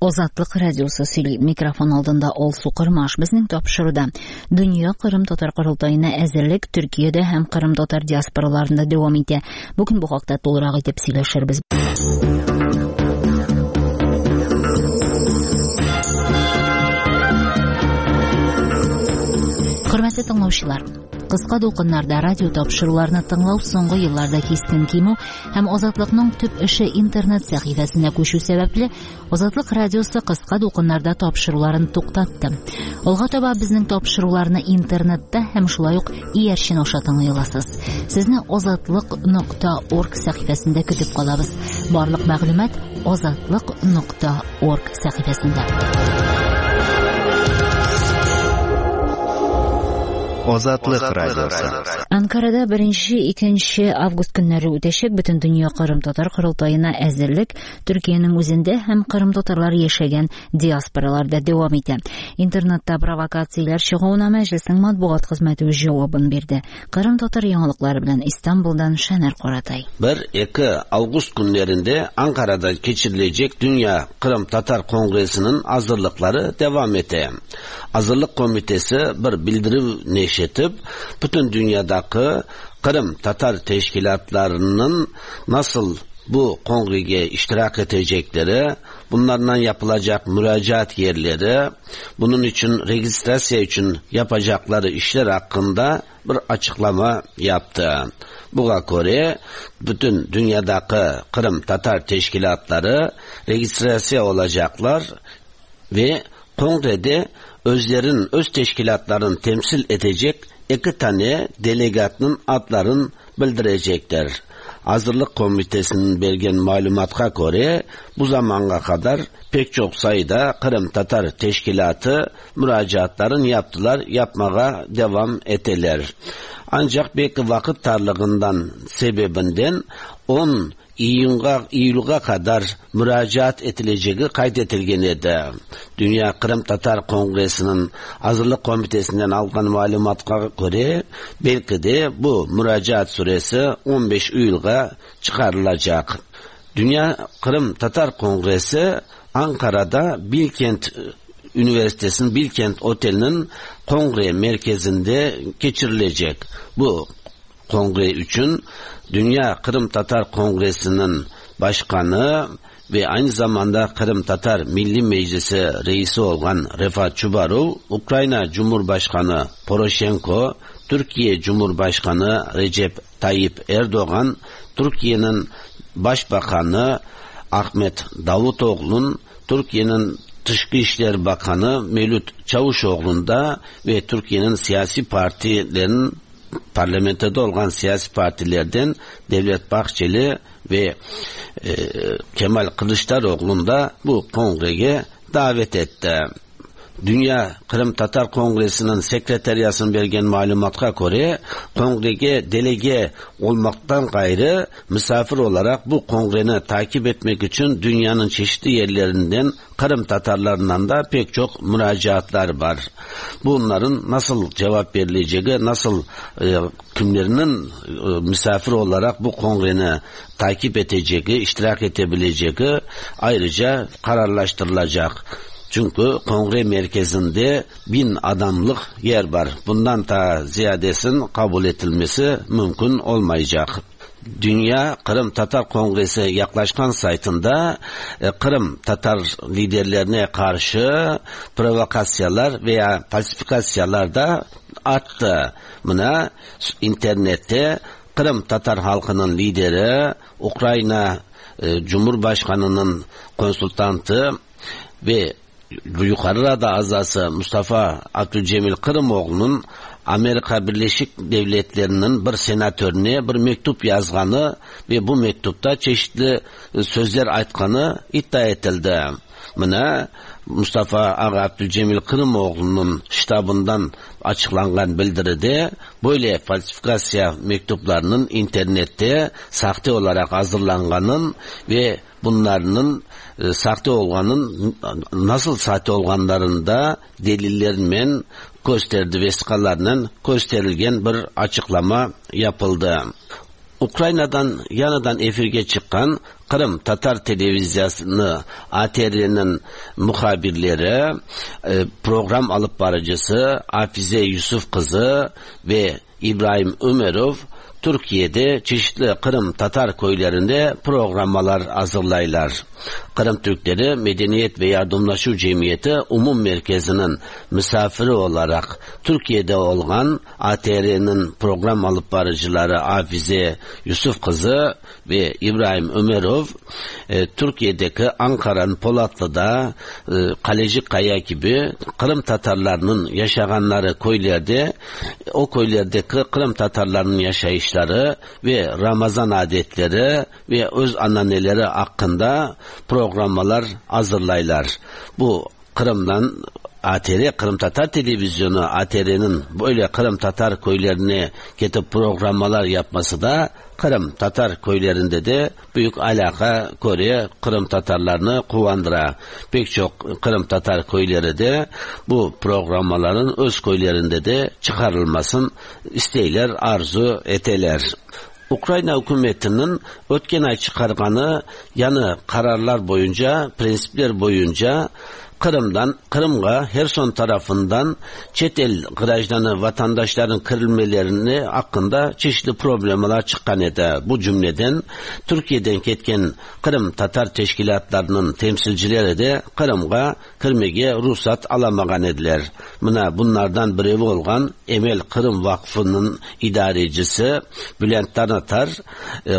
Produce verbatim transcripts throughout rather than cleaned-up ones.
Ozatlık Radyosu söyleyip mikrofon aldığında Olsu Kırmaş bizning topşırıda Dünya Kırım Tatar Qurultayına əzirlik Türkiye'de hem Kırım Tatar diasporalarında devam ete. Bugün bu haqda to'liq etib сөйләшербез. Hürmetli tыңлаучылар, кыска дулкыннарда радио тапшыруларны тыңлау соңгы елларда кискен кимү һәм Азатлыкның төп эше интернет сәхифәсенә күчү сәбәпле Азатлык радиосы кыска дулкыннарда тапшыруларын туктатты. Алга таба безнең тапшыруларны интернетта һәм шулай ук иярчен аша тыңлый аласыз. Сезне азатлык нокта орг сәхифәсендә көтеп калабыз. Барлык мәгълүмат азатлык нокта орг сәхифәсендә. Ozatlık Radyosu. Анкарада birinchi-ikkinchi avgust günleri үтәчәк Butun Dünya Kırım Tatar Qurultayına әзерлек Türkiye'nin үзендә һәм Kırım татарлары яшәгән диаспораларда дәвам итә. Интернетта провокацияләр чыгуына мәҗлеснең матбугат хезмәте җавабын бирде. Kırım татар яңалыклары белән İstanbul'dan Şener Qoratay. bir-iki Ağustos günlerinde Ankara'da geçirilecek Dünya Kırım Tatar Kongresi'nin hazırlıkları devam etti. Hazırlık Komitesi bir bildirim neşretip bütün dünyadaki Kırım Tatar teşkilatlarının nasıl bu kongreye iştirak edecekleri, bunlardan yapılacak müracaat yerleri, bunun için registrasyon için yapacakları işler hakkında bir açıklama yaptı. Buna göre bütün dünyadaki Kırım Tatar teşkilatları registrasyon olacaklar ve kongrede özlerin, öz teşkilatların temsil edecek iki tane delegatının adlarını bildirecekler. Hazırlık Komitesi'nin belgen malumatına göre bu zamana kadar pek çok sayıda Kırım Tatar teşkilatı müracaatlarını yaptılar, yapmaya devam ettiler. Ancak belki vakit darlığından sebebinden on İyul'a kadar müracaat edileceği kaydetilgen idi. Dünya Kırım Tatar Kongresi'nin Hazırlık Komitesi'nden algan malumatına göre belki de bu müracaat süresi on beş Eylül'e çıkarılacak. Dünya Kırım Tatar Kongresi Ankara'da Bilkent Üniversitesi'nin Bilkent Oteli'nin kongre merkezinde geçirilecek. Bu kongre için Dünya Kırım Tatar Kongresi'nin başkanı ve aynı zamanda Kırım Tatar Milli Meclisi reisi olan Refat Çubarov, Ukrayna Cumhurbaşkanı Poroshenko, Türkiye Cumhurbaşkanı Recep Tayyip Erdoğan, Türkiye'nin Başbakanı Ahmet Davutoğlu'nun, Türkiye'nin Dışişleri İşler Bakanı Mevlüt Çavuşoğlu'nda ve Türkiye'nin siyasi partilerin parlamentoda olan siyasi partilerden Devlet Bahçeli ve e, Kemal Kılıçdaroğlu'nda bu kongreye davet etti. Dünya Kırım Tatar Kongresi'nin sekreteriyasının belgen malumatına göre kongreye delege olmaktan gayrı misafir olarak bu kongreni takip etmek için dünyanın çeşitli yerlerinden Kırım Tatarlarından da pek çok müracaatlar var. Bunların nasıl cevap verileceği, nasıl e, kimlerinin e, misafir olarak bu kongreni takip edeceği, iştirak edebileceği ayrıca kararlaştırılacak. Çünkü kongre merkezinde bin adamlık yer var. Bundan da ziyadesinin kabul edilmesi mümkün olmayacak. Dünya Kırım Tatar Kongresi yaklaşkan saytında e, Kırım Tatar liderlerine karşı provokasyalar veya falsifikasyalar da arttı. Buna internette Kırım Tatar halkının lideri, Ukrayna e, Cumhurbaşkanı'nın konsultantı ve Yukarıda azası Mustafa Abdülcemil Kırımoğlu'nun Amerika Birleşik Devletleri'nin bir senatörüne bir mektup yazganı ve bu mektupta çeşitli sözler aytkanı iddia etildi. Buna Mustafa Ağa Abdülcemil Kırımoğlu'nun ştabından açıklangan bildiride böyle falsifikasya mektuplarının internette sahte olarak hazırlanganın ve bunların e, sahte olganın nasıl sahte olganlarında delillerмен gösterdi, vesikalarla gösterilgen bir açıklama yapıldı. Ukrayna'dan yanıdan efirge çıkan Kırım Tatar Televizyonu A T R'nin muhabirleri, program alıp barıcısı Hafize Yusuf kızı ve İbrahim Ömerov Türkiye'de çeşitli Kırım Tatar köylerinde programlar hazırlaylar. Kırım Türkleri Medeniyet ve Yardımlaşma Cemiyeti Umum Merkezi'nin misafiri olarak Türkiye'de olan A T R'nin program alıp barıcıları Hafize Yusuf kızı ve İbrahim Ömerov e, Türkiye'deki Ankara'nın Polatlı'da e, Kaleci Kaya gibi Kırım Tatarlarının yaşaganları köylerde, o köylerdeki Kırım Tatarlarının yaşayışları ve Ramazan adetleri ve öz anneanneleri hakkında programlar hazırlaylar. Bu Kırım'dan A T R, Kırım Tatar Televizyonu A T R'nin böyle Kırım Tatar köylerine getip programlar yapması da Kırım Tatar köylerinde de büyük alaka Kore Kırım Tatarlarını kuvandıra. Pek çok Kırım Tatar köyleri de bu programların öz köylerinde de çıkarılmasın isteyler, arzu eteler. Ukrayna hükümetinin ötken ay çıkarganı yanı kararlar boyunca, prensipler boyunca Kırım'dan, Kırım'a Herson tarafından çet el grajdanı vatandaşların kırılmelerini hakkında çeşitli problemler çıkan edi. Bu cümleden Türkiye'den ketken Kırım Tatar teşkilatlarının temsilcileri de Kırım'a kirmege ruhsat alamagan ediler. Buna bunlardan biri olgan Emel Kırım Vakfı'nın idarecisi Bülent Tanatar e,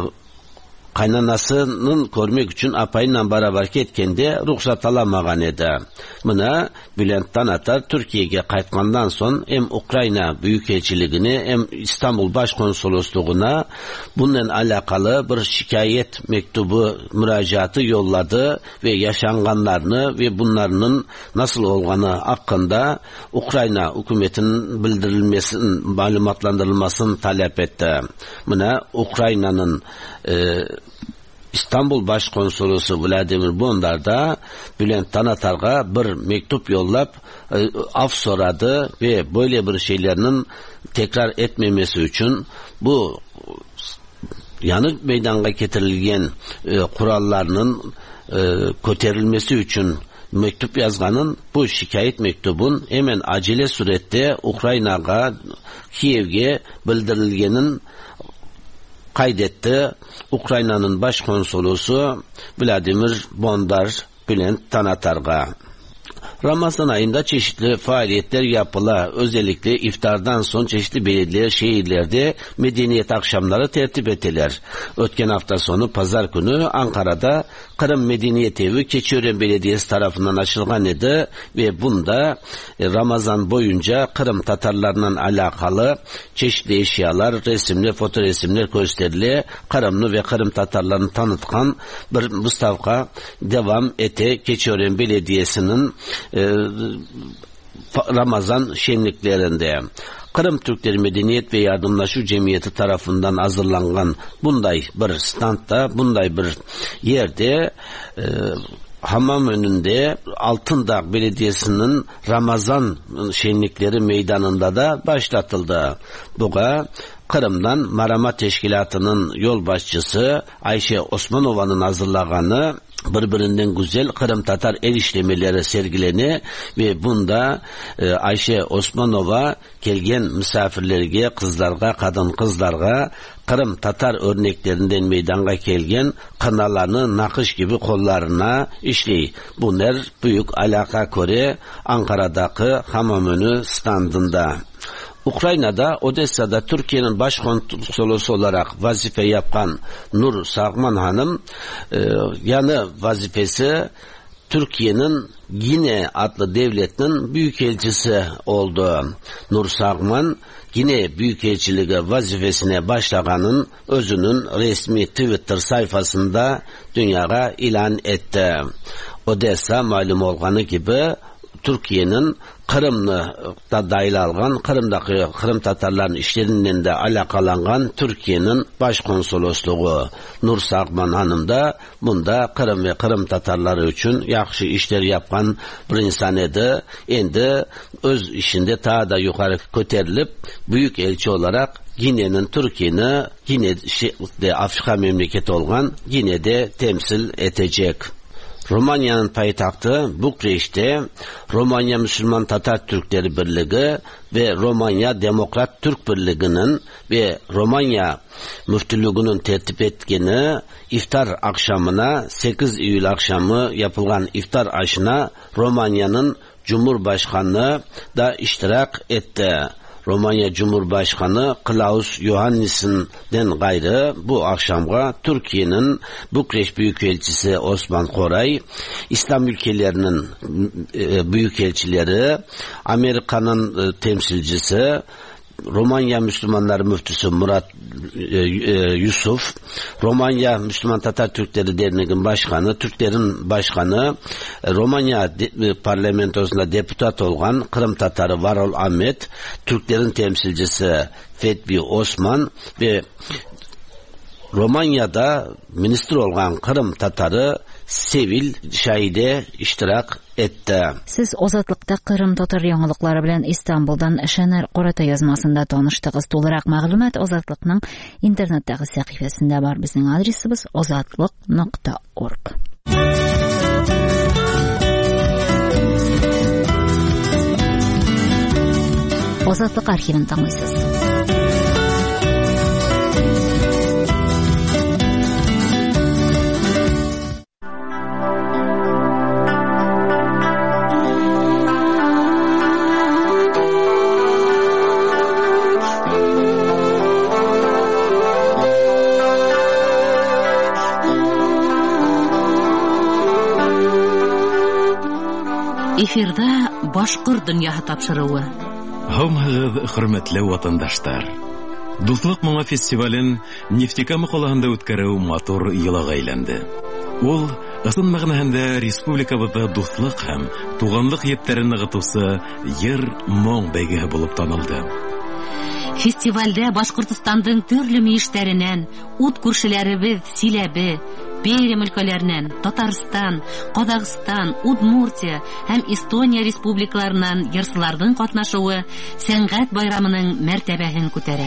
kaynanasının görmek için apayla beraber ketkende ruhsat alamagan edi. Buna Bülent Tanatar Türkiye'ye kaytmandan son hem Ukrayna Büyükelçiliğine hem İstanbul Başkonsolosluğuna bununla alakalı bir şikayet mektubu müracaatı yolladı ve yaşanganlarını ve bunların nasıl olganı hakkında Ukrayna hükümetinin bildirilmesinin, malumatlandırılmasını talep etti. Buna Ukrayna'nın e, İstanbul Başkonsolosu Vladimir Bondar da Bülent Tanatar'a bir mektup yollap e, af soradı ve böyle bir şeylerinin tekrar etmemesi için bu yanık meydana getirilgen e, kurallarının e, köterilmesi için mektup yazganın bu şikayet mektubun hemen acele surette Ukrayna'ga, Kiev'e bildirilgenin kaydetti. Ukrayna'nın başkonsolosu Vladimir Bondar Bülent Tanatar'a. Ramazan ayında çeşitli faaliyetler yapıla. Özellikle iftardan son çeşitli belediye şehirlerde medeniyet akşamları tertip ettiler. Ötken hafta sonu pazar günü Ankara'da Kırım Medeniyet Evi Keçiören Belediyesi tarafından açılgan idi ve bunda Ramazan boyunca Kırım Tatarlarının alakalı çeşitli eşyalar, resimler, fotoresimler gösterili. Kırımlı ve Kırım Tatarlarını tanıtkan bir müstavka devam ete Keçiören Belediyesi'nin e, Ramazan şenliklerinde. Kırım Türkleri Medeniyet ve Yardımlaşma Cemiyeti tarafından hazırlanan bunday bir standta, bunday bir yerde e, hamam önünde Altındağ Belediyesi'nin Ramazan şenlikleri meydanında da başlatıldı. Buga Kırım'dan Marama Teşkilatı'nın yol başçısı Ayşe Osmanova'nın hazırlaganı birbirinden güzel Kırım Tatar el işlemeleri sergileni ve bunda e, Ayşe Osmanova kelgen misafirlerge, kızlarga, kadın kızlarga Kırım Tatar örneklerinden meydana kelgen kınalarını nakış gibi kollarına işley. Bunlar büyük alaka Kore Ankara'daki hamamönü standında. Ukrayna'da, Odessa'da Türkiye'nin başkonsolosu olarak vazife yapan Nur Sağman Hanım, e, yanı vazifesi Türkiye'nin Gine adlı devletinin büyükelçisi oldu. Nur Sağman, Gine Büyükelçiliği vazifesine başlaganın özünün resmi Twitter sayfasında dünyaya ilan etti. Odessa malum olganı gibi Türkiye'nin Kırım'ı da dahil algan, Kırım'daki Kırım Tatarların işlerinden de alakalangan Türkiye'nin başkonsolosluğu Nur Sakman Hanım da bunda Kırım ve Kırım Tatarları için yakşı işler yapan bir insan idi. Endi öz işinde daha da yukarı köterilip büyük elçi olarak Gine'nin Türkiye'ni Gine'de Afrika memleketi olan Gine'de temsil edecek. Romanya'nın payitahtı Bukreş'te Romanya Müslüman Tatar Türkleri Birliği ve Romanya Demokrat Türk Birliği'nin ve Romanya Müftülüğü'nün tertip ettiğini iftar akşamına sekiz Eylül akşamı yapılan iftar aşına Romanya'nın Cumhurbaşkanı da iştirak etti. Romanya Cumhurbaşkanı Klaus Johannes'den gayrı bu akşamga Türkiye'nin Bukreş Büyükelçisi Osman Koray, İslam ülkelerinin e, büyükelçileri, Amerika'nın e, temsilcisi, Romanya Müslümanları Müftüsü Murat e, e, Yusuf, Romanya Müslüman Tatar Türkleri Derneği'nin başkanı, Türklerin başkanı, e, Romanya de, e, parlamentosunda deputat olan Kırım Tatarı Varol Ahmet, Türklerin temsilcisi Fetvi Osman ve Romanya'da minister olan Kırım Tatarı Sevil Şahide iştirak etti. Siz Ozatlıkta Kırım Tatar yanılıkları bilen İstanbul'dan Şener Qorata yazmasında tanıştığız. To'liroq ma'lumot Ozatlıkның internetdagi sahifasida bor. Bizning adresimiz ozatlik nokta org. Ozatlık arxivini tanlaysiz. Эфирда Башкорт дөньяһы тапшыруы. Һаумыгыз, хөрмәтле ватандашлар. Дуслык моңа фестивален Нефтекама каласында үткәрү матур йылыга әйләнде. Ул ысын мәгънәһендә республикабызда дуслык һәм туганлык ептәрен ныгытучы йыр, моң бәйгеһе булып танылды. Фестивальдә Башкортстандың төрле миештәреннән, ут күршеләребез Силәбе, Пермь өлкәләреннән, Татарстан, Казакъстан, Удмуртия һәм Эстония республикаларыннан йырчыларның катнашуы сәнгать байрамының мәртәбәһен күтәрә.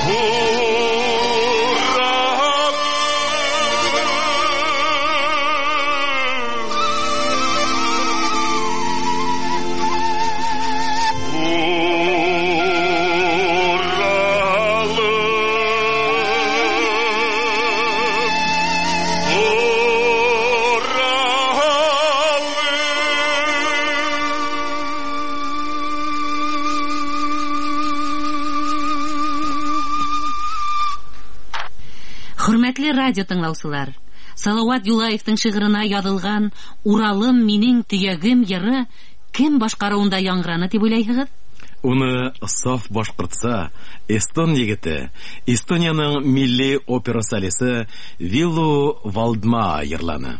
Хөрмәтле радио тыңлаучылар, Салават Юлаевтың шигырына язылган "Уралым минең төягем" йыры кем башкаруында яңгыраны дип уйлайсыз? Уны саф башкортса, эстон егете, Эстонияның милли опера солисы Виллу Валдма йырланы.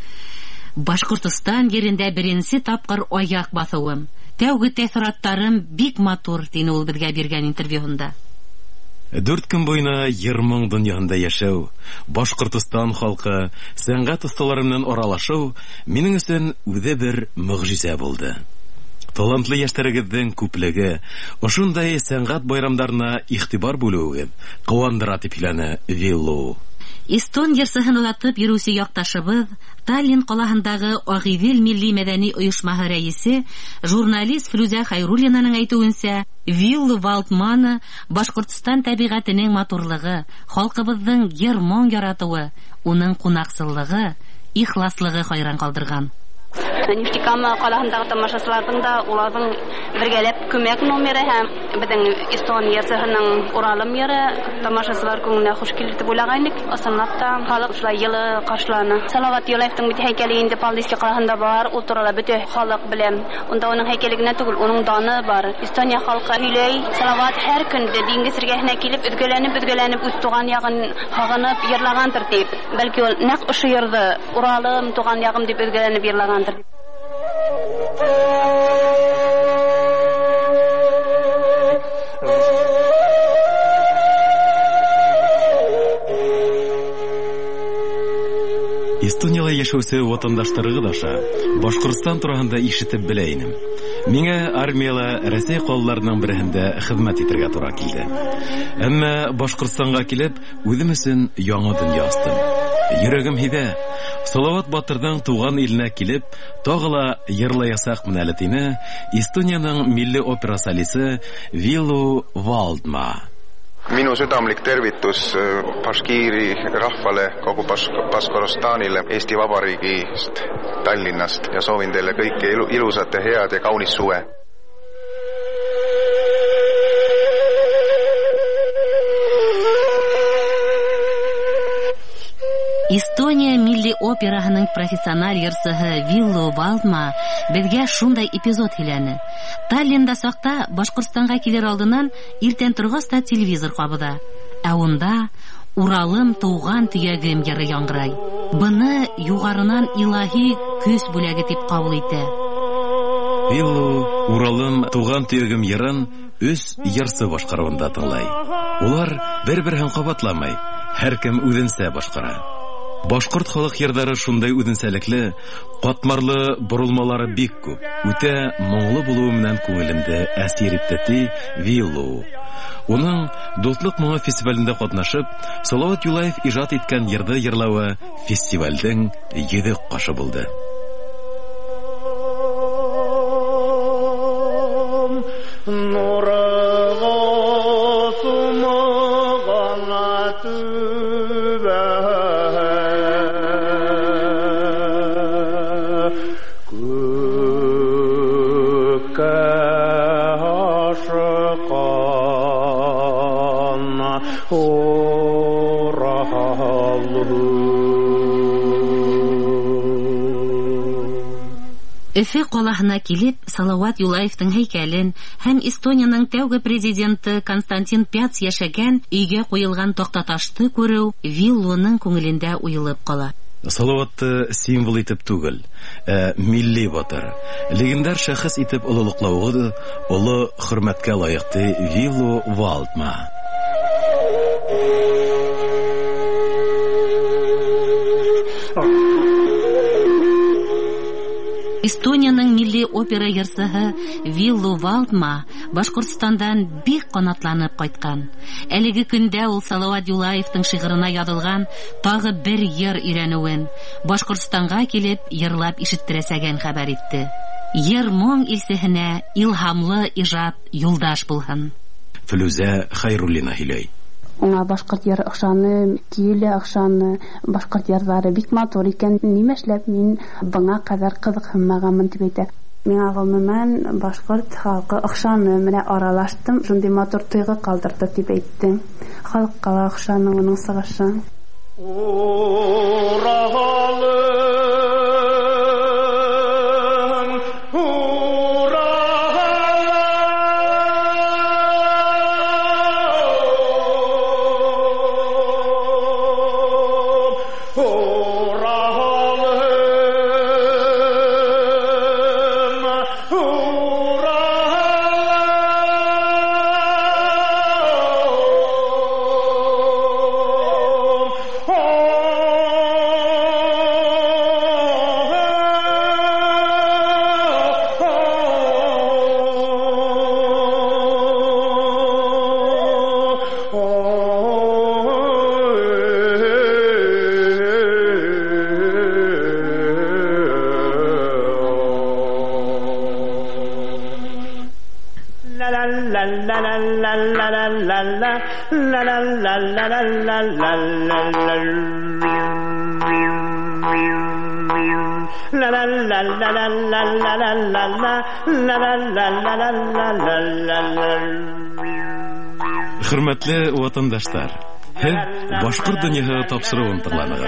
Башкортстан yerində беренче тапкыр аяк басуым. Тәүге тәэсираттарым бик матур, дине ул безгә биргән интервьюында. Дүрт көн буена йырмың дөньясында яшәү, Башкортстан халкы, сәнгать осталарының аралашу минем өчен үзе бер мөгъҗиза булды. Талантлы яшьләрегезнең күплеге, ошондай сәнгать байрамнарына игътибар бүлүегез куандыра дип сөйләне Виллу. Эстон йырсыһын улатып йөрүче якташыбыз, Таллин калаһындагы Агыйдел милли мәдәни оешмаһы рәисе, журналист Флүзә Хайруллинаның әйтүенчә, Виллу Валдманы Башкортстан табигатының матурлыгы, халкыбызның йыр-моң яратуы, уның кунаксызлыгы, ихласлыгы хайран калдырган. Нефтекама калаһындагы тамашачыларның да уларның бергәләп күмәк номеры һәм безнең Эстония цехының Уралым йыры тамашачылар күңеленә хуш килде дип уйлаганбыз. Асанлап та халык шулай йылы каршыланы. Салават Юлаевтың бит һәйкәле инде Палдиски калаһында бар, ул турыда бөтен халык белән. Унда уның һәйкәле генә түгел, уның даны бар. Эстония халкы һөйләй, Салават һәр көнне диңгез эргәһенә килеп, үтгәләнеп, үтгәләнеп үз туган ягын хагынып йырлагандыр дип. Бәлки ул нәкъ ошо йырды Уралым туган ягым дип үтгәләнеп йырлагандыр. Эстониялы яшәүче ватандашларыгыз аша Башкортстан турында ишетеп белә инем. Миңа армияла Россия колларының берендә хезмәт итәргә туры килде. Әмма Башкортстанга килеп, үзем өчен яңа дөнья астым. Йөрәгем һиҙә. Салават Батырның туган иленә килеп, тагыла йырлаясак менә тине Эстонияның милли опера солисы Виллу Валдма. Minu südamlik tervitus Bashkiri rahvale, kogu Bashkortstanile, Eesti Vabariigist, Tallinnast ja soovin teile kõike ilusat ja head ja kaunist suve. Эстония милли операһының профессиональ йырсыһы Виллу Валдма безгә шундай эпизод һөйләне. Таллинда сакта Башкортстанга килер алдыннан иртән торгач та телевизор кабыда. Ә унда Уралым туган төягем йыры яңгырай. Буны югарынан илаһи көс бүләге дип кабул итә. Виллу Уралым туган төягем йырын үз йырсы башкаруында тыңлай. Улар бер-берен кабатламай, һәркем үзенчә башкара. Башкорт халык йырдары шундай үзенчәлекле, катмарлы борылмалары бик күп. Үтә моңлы булуы менән күңелемдә әсир итте Виллу. Уның Дуслык моңы фестивалендә катнашып, Салават Юлаев иҗат иткән йырды йырлавы фестивальдең йөҙөк кашы булды. Өфе калаһына килеп, Салават Юлаевтың һәйкәлен һәм Эстонияның тәүге президенты Константин Пяц яшәгән өйгә куелган тактаташты күрү Виллуның күңелендә уелып кала. Салаватты символ итеп түгел, ә милли батыр, легендар шәхес итеп олылыклауы олы хөрмәткә лаеклы Виллу Валдма. Эстониянең милли опера йырсыһы Виллу Валтма Башкортстандан бик канатланып кайткан. Әлеге көндә ул Салават Юлаевның шигырына язылган тагы бер йыр өйрәнүен Башкортстанга килеп йырлап ишеттерәсәгән хәбәр итте. Йыр моң илсеһенә илһамлы иҗат юлдаш булһын. Филүзә Хайруллина һиләй. Аңа башкорт йыр охшаны, киеле охшаны, башкорт йырлары бик матур икән. Нимә эшләп мин быңа кадәр кызыксынмаганмын дип әйтә. Миңа гомумән башкорт халкы охшаны, менә аралаштым, шундый матур тойгы калдырды дип әйтте. Халыкка охшаны моның сагышы. Хөрмәтле ватандашлар, һез башкорт дөньяһы тапшыруын тыңлагыз.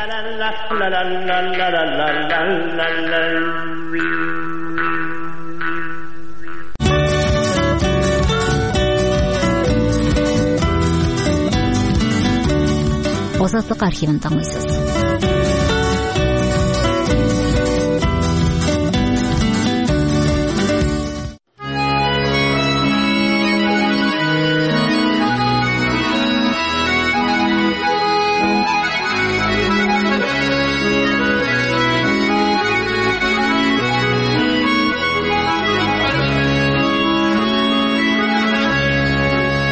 Азатлык архивын тыңлыйсыз. Susade,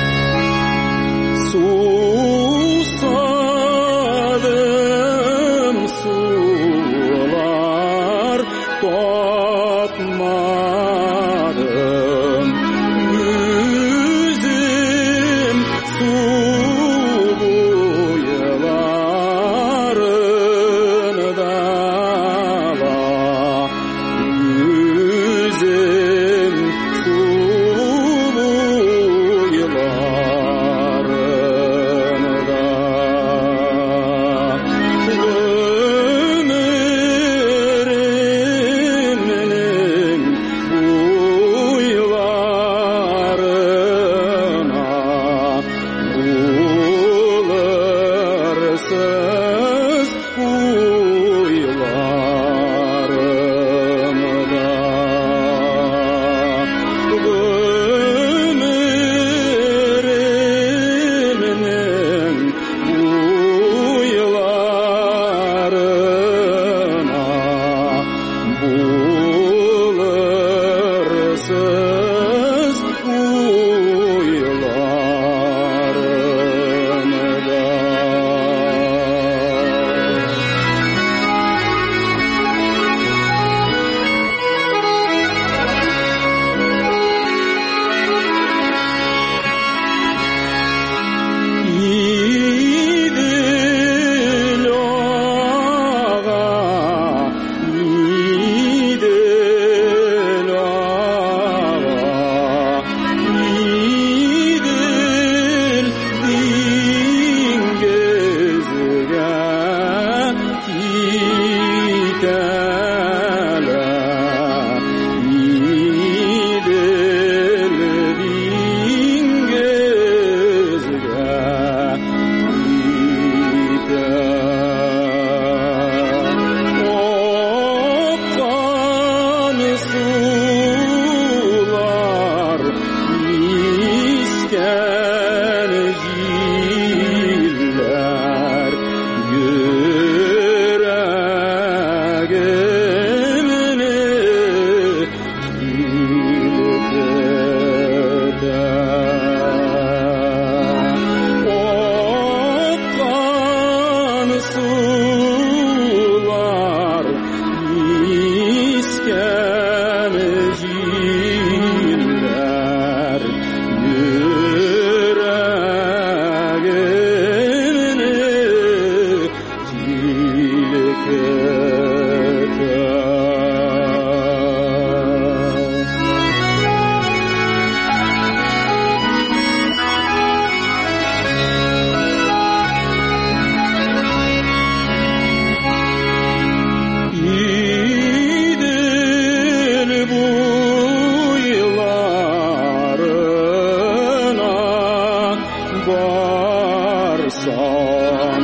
барсам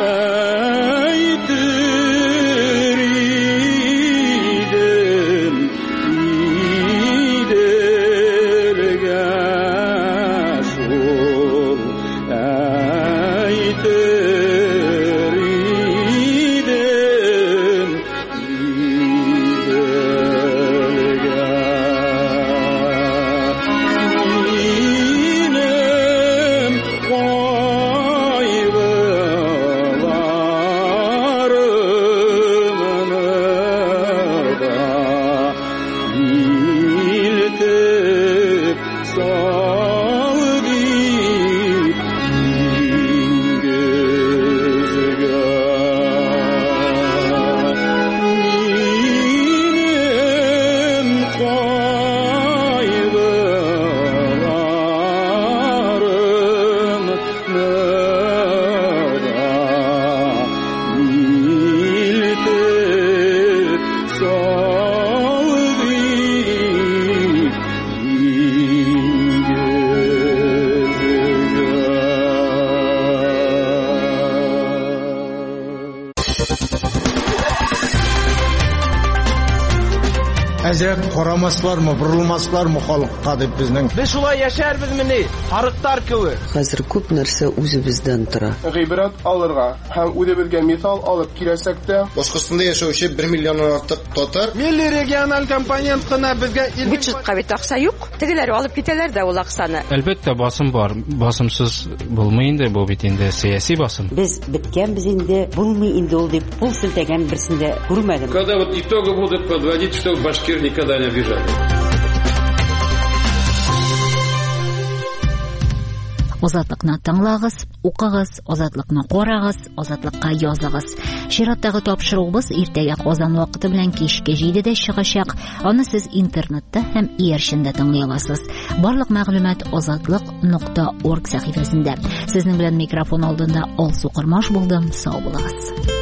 әйтер идем иделгә шул әйтер идем иделгә минем кайгыларымны да илтеп сал дип диңгезгә минем кайгыларымны да илтеп сал дип Әзрәк карамаслармы, борылмаслармы халыкка дип безнең. Без шулай яшәрбезмени? Харыктар кебек. Хәзер күп нәрсә үзебездән тора. Гыйбрат алырга һәм үзебезгә мисал алып киләсәк тә, Башкортстанда яшәүче bir миллионнан артык татар Милли региональ компонент кына безгә Бюджетка бит акча юк. Тегеләр алып китәләр дә ул акчаны. Әлбәттә басым бар. Басымсыз булмый инде, бу бит инде сәяси басым. Без биткәнбез инде, булмый инде ул дип кул селтәгән берсендә күрмәдем. Когда вот итоги будут подводить, что башкир никогда не обижали. Азатлыкны тыңлагыз, укыгыз, азатлыкны карагыз, азатлыкка языгыз. Чираттагы тапшыруыбыз иртәгә Казан вакыты белән кичке җидедә чыгачак. Аны сез интернетта һәм иярчендә тыңлый аласыз. Барлык мәгълүмат азатлык нокта орг сәхифәсендә. Сезнең белән микрофон алдында Алсу Кырмаш булдым. Сау булыгыз.